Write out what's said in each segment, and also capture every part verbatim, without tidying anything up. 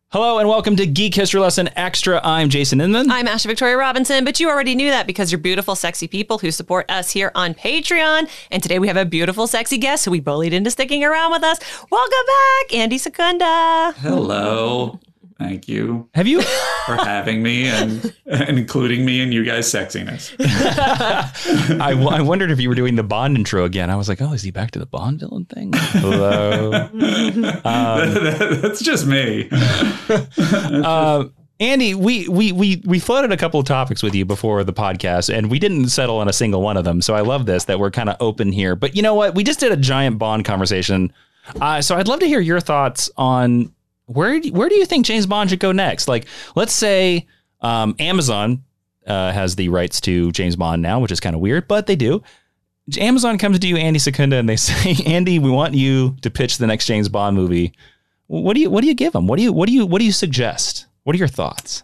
Hello and welcome to Geek History Lesson Extra. I'm Jason Inman. I'm Asha Victoria Robinson, but you already knew that because you're beautiful, sexy people who support us here on Patreon. And today we have a beautiful, sexy guest who we bullied into sticking around with us. Welcome back, Andy Secunda. Hello. Thank you. Have you for having me and, and including me in you guys' sexiness? I, w- I wondered if you were doing the Bond intro again. I was like, oh, is he back to the Bond villain thing? Hello. um, that, that's just me. uh, Andy, we, we we we floated a couple of topics with you before the podcast, and we didn't settle on a single one of them. So I love this, that we're kind of open here. But you know what? We just did a giant Bond conversation. Uh, so I'd love to hear your thoughts on Where do, where do you think James Bond should go next? Like, let's say um, Amazon uh, has the rights to James Bond now, which is kind of weird, but they do. Amazon comes to you, Andy Secunda, and they say, Andy, we want you to pitch the next James Bond movie. What do you what do you give them? What do you what do you what do you suggest? What are your thoughts?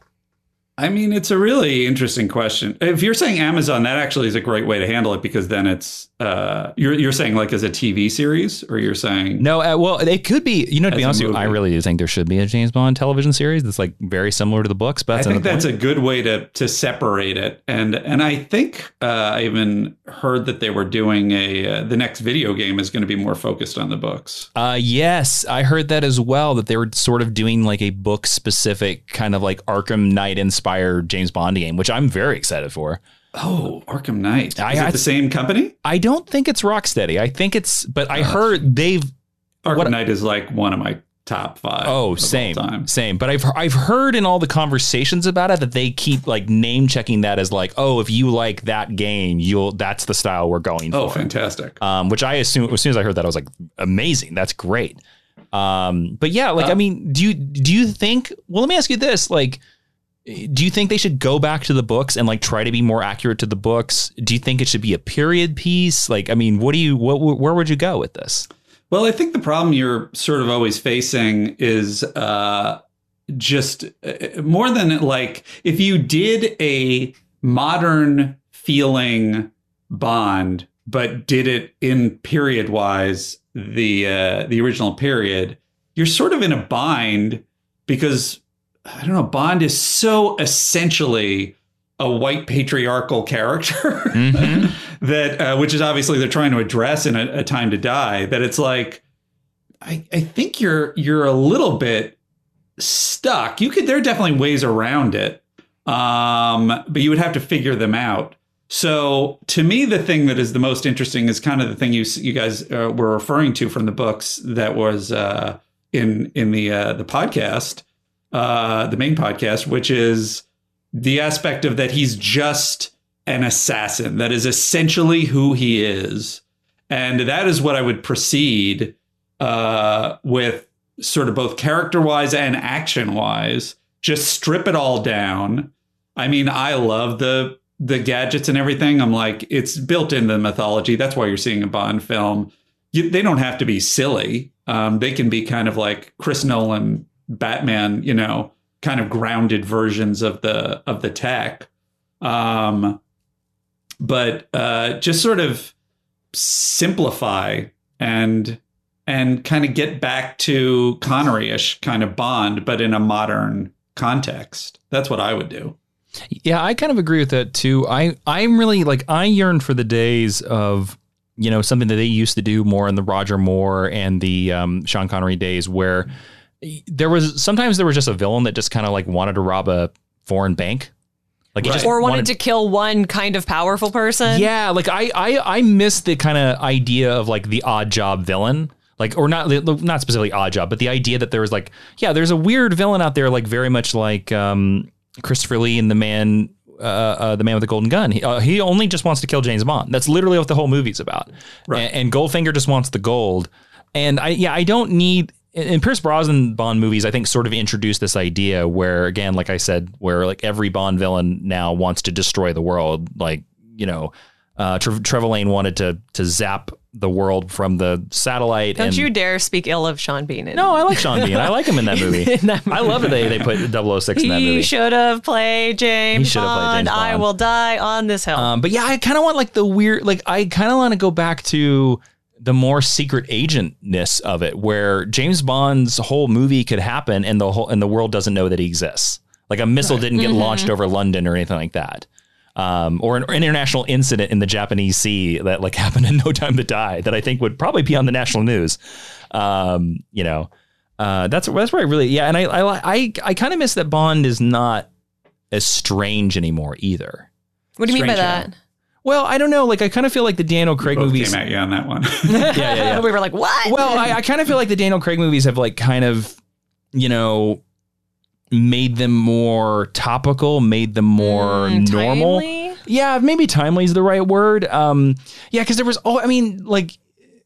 I mean, it's a really interesting question. If you're saying Amazon, that actually is a great way to handle it, because then it's uh, you're you're saying like as a T V series, or you're saying no. Uh, well, it could be. You know, to be honest with you, I really do think there should be a James Bond television series that's like very similar to the books. But that's I think that's point. a good way to to separate it. And and I think uh, I even heard that they were doing a uh, the next video game is going to be more focused on the books. Uh, yes, I heard that as well. That they were sort of doing like a book specific kind of like Arkham Knight inspired James Bond game, which I'm very excited for. Oh, Arkham Knight. Is I, it I, the same company? I don't think it's Rocksteady. I think it's, but I heard they've... Arkham what, Knight is like one of my top five. Oh, same, same. But I've I've heard in all the conversations about it that they keep like name checking that as like, oh, if you like that game, you'll that's the style we're going for. Oh, fantastic. Um, which I assume, as soon as I heard that, I was like, amazing. That's great. Um, but yeah, like, uh, I mean, do you, do you think, well, let me ask you this, like, do you think they should go back to the books and like try to be more accurate to the books? Do you think it should be a period piece? Like, I mean, what do you, what, where would you go with this? Well, I think the problem you're sort of always facing is uh, just uh, more than like if you did a modern feeling Bond, but did it in period wise, the uh, the original period, you're sort of in a bind because I don't know, Bond is so essentially a white patriarchal character mm-hmm. that, uh, which is obviously they're trying to address in a, a Time to Die, that it's like, I, I think you're, you're a little bit stuck. You could, there are definitely ways around it. Um, but you would have to figure them out. So to me, the thing that is the most interesting is kind of the thing you, you guys uh, were referring to from the books that was uh, in, in the, uh, the podcast. Uh, the main podcast, which is the aspect of that he's just an assassin. That is essentially who he is. And that is what I would proceed uh, with, sort of both character-wise and action-wise. Just strip it all down. I mean, I love the the gadgets and everything. I'm like, it's built into the mythology. That's why you're seeing a Bond film. You, they don't have to be silly. Um, they can be kind of like Chris Nolan Batman, you know, kind of grounded versions of the of the tech. Um, but uh, just sort of simplify and and kind of get back to Connery-ish kind of Bond, but in a modern context. That's what I would do. Yeah, I kind of agree with that, too. I, I'm really like I yearn for the days of, you know, something that they used to do more in the Roger Moore and the um, Sean Connery days where there was sometimes there was just a villain that just kind of like wanted to rob a foreign bank. Like right. just or wanted, wanted to kill one kind of powerful person. Yeah. Like I, I, I miss the kind of idea of like the odd job villain, like, or not, not specifically odd job, but the idea that there was like, yeah, there's a weird villain out there, like very much like um, Christopher Lee in the man, uh, uh, the man with the golden gun. He, uh, he only just wants to kill James Bond. That's literally what the whole movie's about. Right. And, and Goldfinger just wants the gold. And I, yeah, I don't need, in Pierce Brosnan Bond movies, I think sort of introduced this idea where, again, like I said, where like every Bond villain now wants to destroy the world. Like, you know, uh, Tre- Trevelyan wanted to to zap the world from the satellite. Don't and, you dare speak ill of Sean Bean. In- no, I like Sean Bean. I like him in that movie. in that movie. I love that they, they put double oh six in that movie. He should have played James he Bond. Played James Bond. I will die on this hill. Um, but yeah, I kind of want like the weird, like I kind of want to go back to the more secret agentness of it, where James Bond's whole movie could happen and the whole and the world doesn't know that he exists. Like a missile right. didn't get mm-hmm. launched over London or anything like that. Um, or an international incident in the Japanese Sea that like happened in No Time to Die that I think would probably be on the national news. Um, you know, uh, that's that's where I really yeah, and I I I, I kind of miss that Bond is not as strange anymore either. What do you Strange mean by that? Out. Well, I don't know. Like I kind of feel like the Daniel Craig we both movies came at you on that one. yeah, yeah, yeah. We were like, what? Well, I, I kind of feel like the Daniel Craig movies have like kind of, you know, made them more topical, made them more mm, normal. Timely? Yeah, maybe timely is the right word. Um, yeah, because there was, oh, I mean, like,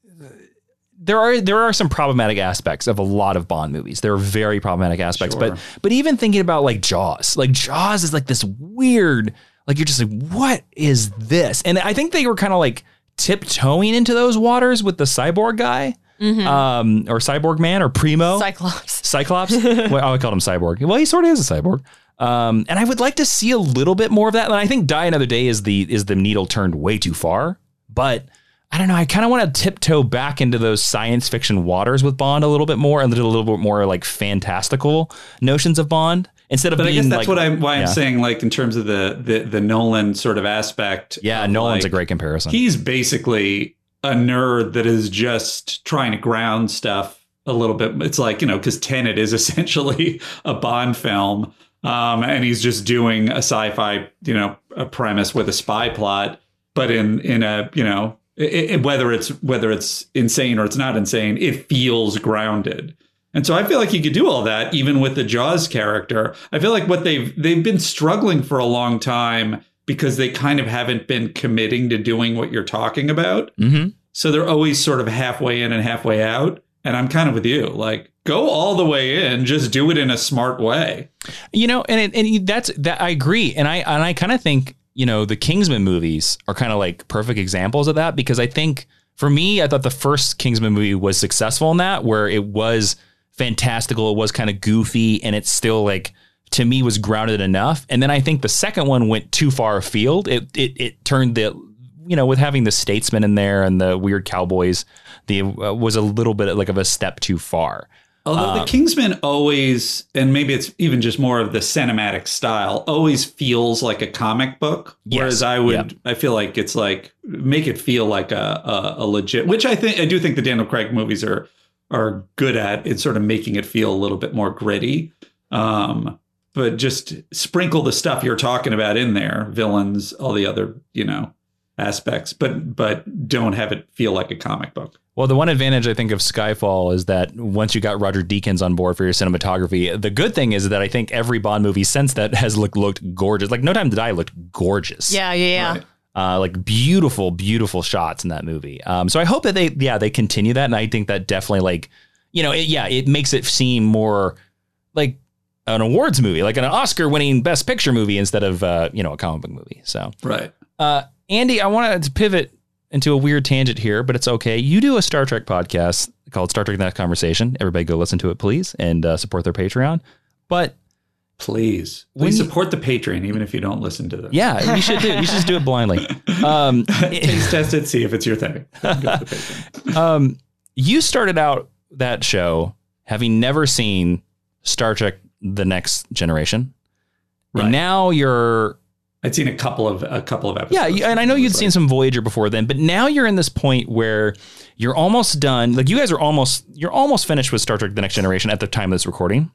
there are there are some problematic aspects of a lot of Bond movies. There are very problematic aspects, Sure. but but even thinking about like Jaws, like Jaws is like this weird, like you're just like, what is this? And I think they were kind of like tiptoeing into those waters with the cyborg guy. Mm-hmm. Um, or Cyborg Man or Primo. Cyclops. Cyclops. Well, I called him Cyborg. Well, he sort of is a cyborg. Um, and I would like to see a little bit more of that. And I think Die Another Day is the is the needle turned way too far. But I don't know. I kind of want to tiptoe back into those science fiction waters with Bond a little bit more and a little bit more like fantastical notions of Bond instead of but being I guess that's like, what I'm why I'm yeah. saying, like, in terms of the the, the Nolan sort of aspect. Yeah, of, Nolan's like, a great comparison. He's basically a nerd that is just trying to ground stuff a little bit. It's like, you know, because Tenet is essentially a Bond film, um, and he's just doing a sci-fi, you know, a premise with a spy plot, but in in a, you know, it, it, whether it's whether it's insane or it's not insane, it feels grounded. And so I feel like you could do all that even with the Jaws character. I feel like what they've they've been struggling for a long time because they kind of haven't been committing to doing what you're talking about. Mm-hmm. So they're always sort of halfway in and halfway out. And I'm kind of with you, like, go all the way in, just do it in a smart way. You know, and it, and that's that I agree. And I and I kind of think, you know, the Kingsman movies are kind of like perfect examples of that, because I think for me, I thought the first Kingsman movie was successful in that, where it was fantastical. It was kind of goofy, and it's still like, to me, was grounded enough. And then I think the second one went too far afield. It it it turned the, you know, with having the statesman in there and the weird cowboys, the uh, was a little bit like of a step too far. Although um, the Kingsman always, and maybe it's even just more of the cinematic style, always feels like a comic book. Yes, whereas I would, yep. I feel like it's like, make it feel like a, a, a legit, which I think, I do think the Daniel Craig movies are, are good at. It's sort of making it feel a little bit more gritty. Um, but just sprinkle the stuff you're talking about in there, villains, all the other, you know, aspects, but but don't have it feel like a comic book. Well, the one advantage I think of Skyfall is that once you got Roger Deakins on board for your cinematography, the good thing is that I think every Bond movie since that has looked looked gorgeous. Like No Time to Die looked gorgeous. Yeah, yeah, yeah. Right. Uh, like beautiful, beautiful shots in that movie. Um, so I hope that they, yeah, they continue that, and I think that definitely, like, you know, it, yeah, it makes it seem more like an awards movie, like an Oscar-winning Best Picture movie instead of uh, you know, a comic book movie. So right. Uh, Andy, I wanted to pivot into a weird tangent here, but it's okay. You do a Star Trek podcast called Star Trek The Next Conversation. Everybody go listen to it, please, and uh, support their Patreon. But please, please support the Patreon, even if you don't listen to them. Yeah, you should do. You should just do it blindly. Um, Taste test it, see if it's your thing. Go to the Patreon. um, you started out that show having never seen Star Trek The Next Generation, right. And now you're. I'd seen a couple of a couple of episodes. Yeah, and I know you'd seen some Voyager before then, but now you're in this point where you're almost done. Like, you guys are almost you're almost finished with Star Trek The Next Generation at the time of this recording.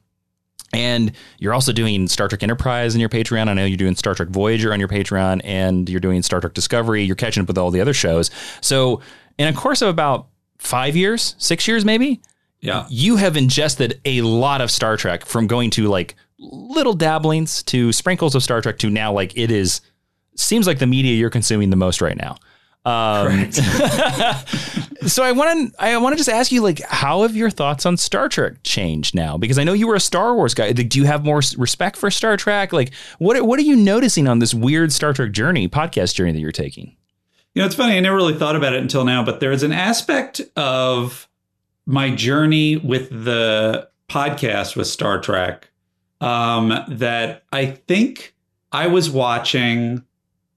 And you're also doing Star Trek Enterprise in your Patreon. I know you're doing Star Trek Voyager on your Patreon, and you're doing Star Trek Discovery. You're catching up with all the other shows. So in a course of about five years, six years maybe, yeah, you have ingested a lot of Star Trek, from going to like little dabblings to sprinkles of Star Trek to now like it is seems like the media you're consuming the most right now. Um, so I want to I want to just ask you, like, how have your thoughts on Star Trek changed now? Because I know you were a Star Wars guy. Like, do you have more respect for Star Trek? Like, what what are you noticing on this weird Star Trek journey, podcast journey that you're taking? You know, it's funny. I never really thought about it until now, but there's an aspect of my journey with the podcast with Star Trek um, that I think I was watching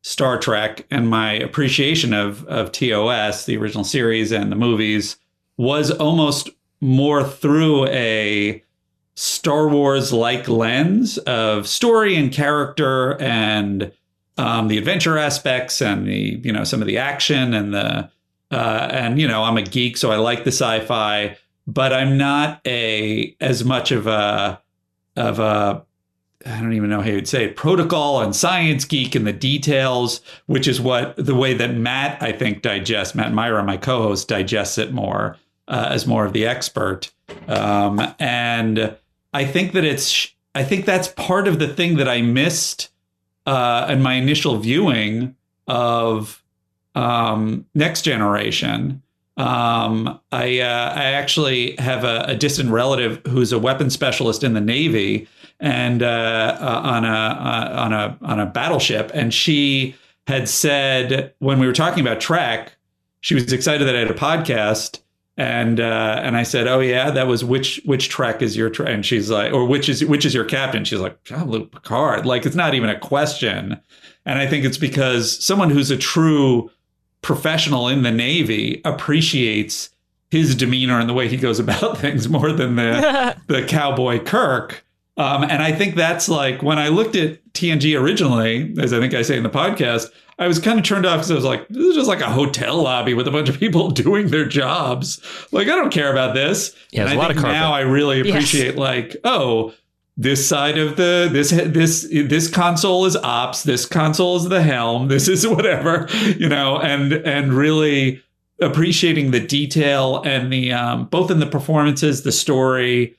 Star Trek and my appreciation of of T O S, the original series and the movies, was almost more through a Star Wars-like lens of story and character and um, the adventure aspects and the, you know, some of the action and the, uh, and, you know, I'm a geek, so I like the sci-fi, but I'm not a, as much of a, of a, I don't even know how you'd say it, protocol and science geek in the details, which is what the way that Matt, I think, digests, Matt Myra, my co-host, digests it more uh, as more of the expert. Um, and I think that it's, I think that's part of the thing that I missed uh, in my initial viewing of um, Next Generation. Um, I, uh, I actually have a, a distant relative who's a weapons specialist in the Navy and uh, uh, on a uh, on a on a battleship, and she had said when we were talking about Trek, she was excited that I had a podcast. And uh, and I said, oh, yeah, that was which which Trek is your Trek? And she's like, or which is which is your captain? She's like, Jean-Luc Picard. Like, it's not even a question. And I think it's because someone who's a true professional in the Navy appreciates his demeanor and the way he goes about things more than the the cowboy Kirk. Um, and I think that's like when I looked at T N G originally, as I think I say in the podcast, I was kind of turned off because I was like, this is just like a hotel lobby with a bunch of people doing their jobs. Like, I don't care about this. Yeah, and there's I a lot think of carpet. now I really appreciate Yes. like, oh, this side of the this this this console is ops, this console is the helm, this is whatever, you know, and and really appreciating the detail and the um, both in the performances, the story,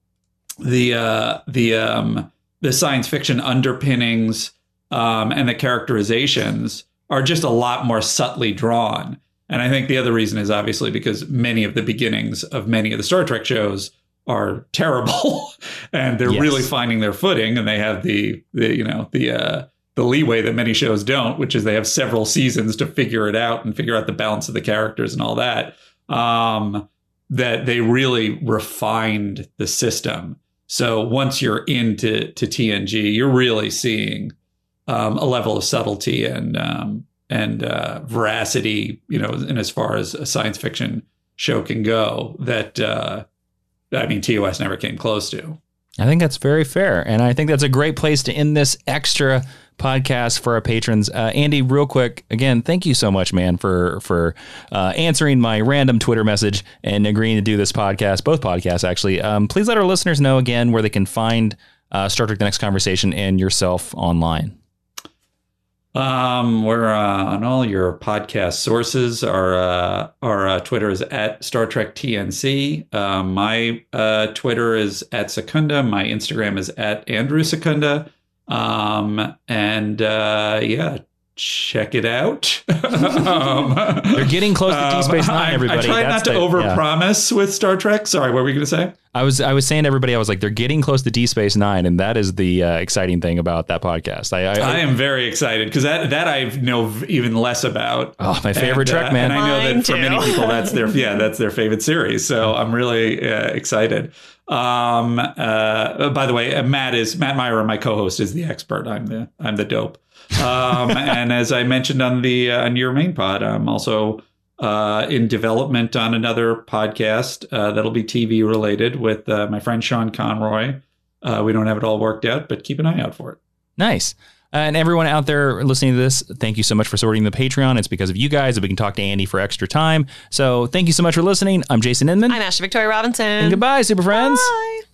the uh, the um, the science fiction underpinnings. Um, and the characterizations are just a lot more subtly drawn. And I think the other reason is obviously because many of the beginnings of many of the Star Trek shows are terrible and they're Yes. really finding their footing, and they have the, the you know, the uh, the leeway that many shows don't, which is they have several seasons to figure it out and figure out the balance of the characters and all that, um, that they really refined the system. So once you're into to T N G, you're really seeing Um, a level of subtlety and um, and uh, veracity, you know, in as far as a science fiction show can go, that uh, I mean, T O S never came close to. I think that's very fair. And I think that's a great place to end this extra podcast for our patrons. Uh, Andy, real quick, again, thank you so much, man, for for uh, answering my random Twitter message and agreeing to do this podcast, both podcasts, actually. Um, please let our listeners know again where they can find uh, Star Trek The Next Conversation and yourself online. Um, we're uh, on all your podcast sources. Our uh, our uh, Twitter is at Star Trek T N C. Um, my uh, Twitter is at Secunda. My Instagram is at Andrew Secunda. Um, and uh, yeah, check it out. um, They're getting close to Deep Space Nine, I, everybody. I try That's not to the- overpromise yeah. with Star Trek. Sorry, what were you going to say? I was I was saying to everybody, I was like, they're getting close to Deep Space Nine, and that is the uh, exciting thing about that podcast. I I, I am very excited because that that I know even less about. Oh, my favorite and, Trek, uh, man. And I know Mine that for too. many people, that's their yeah, that's their favorite series. So I'm really uh, excited. Um, uh, by the way, uh, Matt is Matt Myra, my co-host, is the expert. I'm the I'm the dope. Um, and as I mentioned on the uh, on your main pod, I'm also uh, in development on another podcast uh, that'll be T V related with uh, my friend Sean Conroy. Uh, we don't have it all worked out, but keep an eye out for it. Nice. And everyone out there listening to this, thank you so much for supporting the Patreon. It's because of you guys that we can talk to Andy for extra time. So thank you so much for listening. I'm Jason Inman. I'm Ashley Victoria Robinson. And goodbye, super friends. Bye.